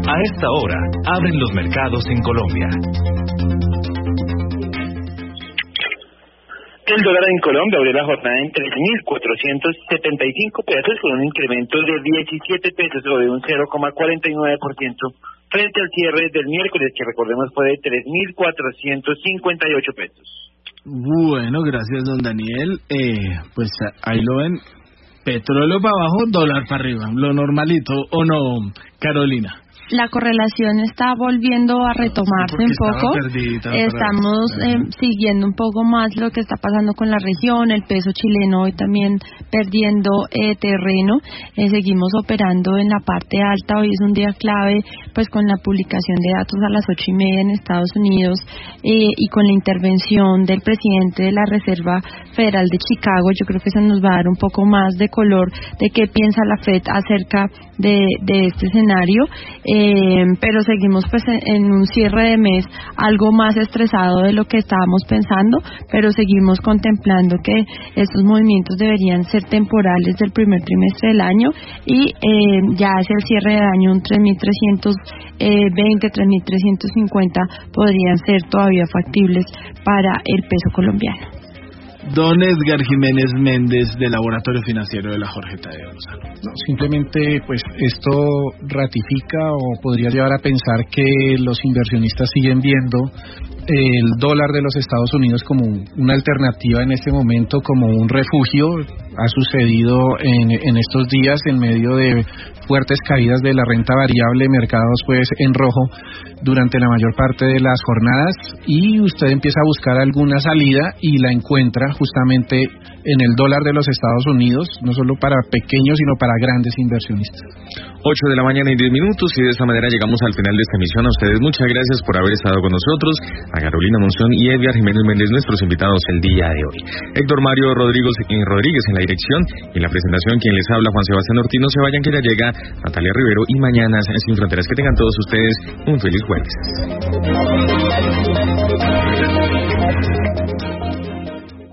A esta hora, abren los mercados en Colombia. El dólar en Colombia abrió la jornada en 3.475 pesos con un incremento de 17 pesos o de un 0,49% frente al cierre del miércoles, que recordemos fue de 3.458 pesos. Bueno, gracias, don Daniel. Pues ahí lo ven, petróleo para abajo, dólar para arriba, lo normalito, ¿o no, Carolina? La correlación está volviendo a retomarse un poco. Estamos siguiendo un poco más lo que está pasando con la región. El peso chileno hoy también perdiendo terreno. Seguimos operando en la parte alta. Hoy es un día clave, pues con la publicación de datos a las 8:30 en Estados Unidos y con la intervención del presidente de la Reserva Federal de Chicago. Yo creo que eso nos va a dar un poco más de color de qué piensa la Fed acerca de este escenario. Pero seguimos pues en un cierre de mes algo más estresado de lo que estábamos pensando, pero seguimos contemplando que estos movimientos deberían ser temporales del primer trimestre del año y ya hacia el cierre del año un 3.320, 3.350 podrían ser todavía factibles para el peso colombiano. Don Edgar Jiménez Méndez, del Laboratorio Financiero de la Jorge Tadeo Lozano. No, simplemente pues esto ratifica o podría llevar a pensar que los inversionistas siguen viendo el dólar de los Estados Unidos como una alternativa en este momento, como un refugio. Ha sucedido en estos días en medio de fuertes caídas de la renta variable, mercados pues en rojo durante la mayor parte de las jornadas, y usted empieza a buscar alguna salida y la encuentra justamente en el dólar de los Estados Unidos, no solo para pequeños sino para grandes inversionistas. 8 de la mañana y 10 minutos, y de esta manera llegamos al final de esta emisión. A ustedes muchas gracias por haber estado con nosotros, a Carolina Monzón y Edgar Jiménez Méndez, nuestros invitados el día de hoy. Héctor Mario Rodríguez en la dirección, y en la presentación quien les habla, Juan Sebastián Ortiz. No se vayan, que ya llega Natalia Rivero y Mañanas Sin Fronteras. Que tengan todos ustedes un feliz jueves.